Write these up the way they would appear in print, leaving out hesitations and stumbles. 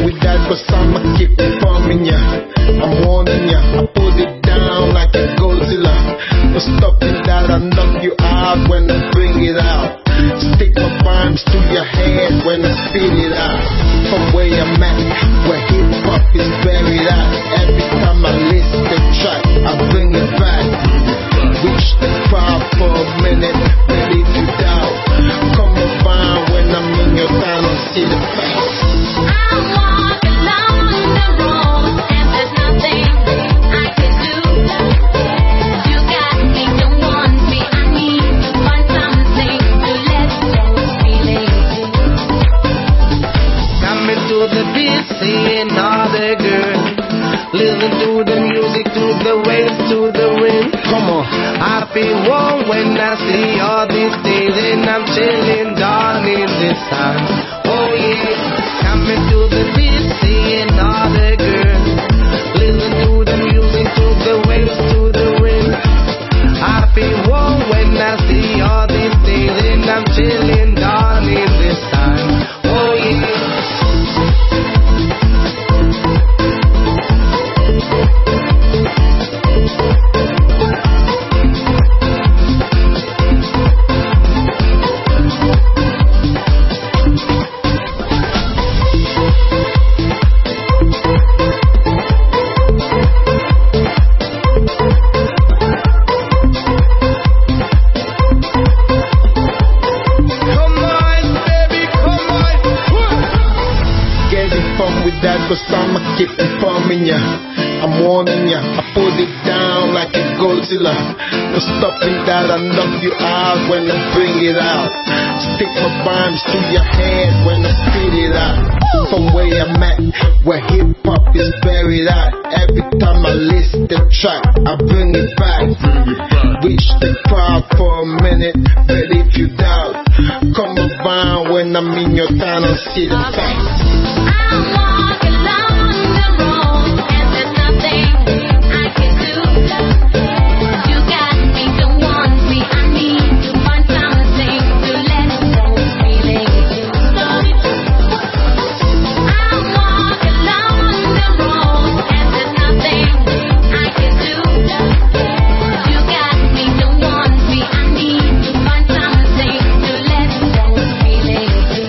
with that, cause I'ma keep informing ya. I'm warning ya, I put it down like a Godzilla. No stopping that, I knock you out when I bring it out. Stick my rhymes to your head when I spit it out. From where I'm at, where hip hop is buried at. Every time I listen the track, I bring it back. Reach the crowd for a minute, ready to doubt. Come around when I'm in your town and see the face. I walk along the road and there's nothing I can do. You got me, don't want me, I need to find something to let those feelings. Coming to the beat, seeing all the girls. Listen to the music, to the waves, to the wind. Come on. I feel warm when I see all these things, and I'm chilling down in the sun. Oh yeah, coming to the beat, seeing all the girls. Listen to the music, to the waves, to the wind. I feel warm when I see all these things, and I'm chilling down in the sun. Oh yeah. Cause I'ma keep informing ya. I'm warning ya, I put it down like a Godzilla. No stopping that, I knock you out when I bring it out. Stick my rhymes to your head when I spit it out. From where I'm at, where hip hop is buried at. Every time I listen the track, I bring it back. Reach the crowd for a minute, but if you doubt, come around when I'm in your town and see the facts. I walk along the road and there's nothing I can do. You got me, don't want me, I need to find something to let those feelings I walk along the road and there's nothing I can do. You got me, don't want me, I need to find something to let those feelings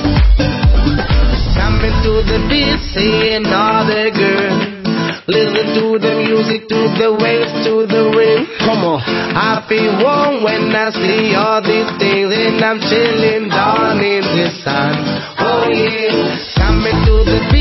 Coming to the beat, seeing all the girls. Listen to the music, to the waves, to the wind. Come on. I feel warm when I see all these things, and I'm chilling down in the sun. Oh yeah, coming to the beat.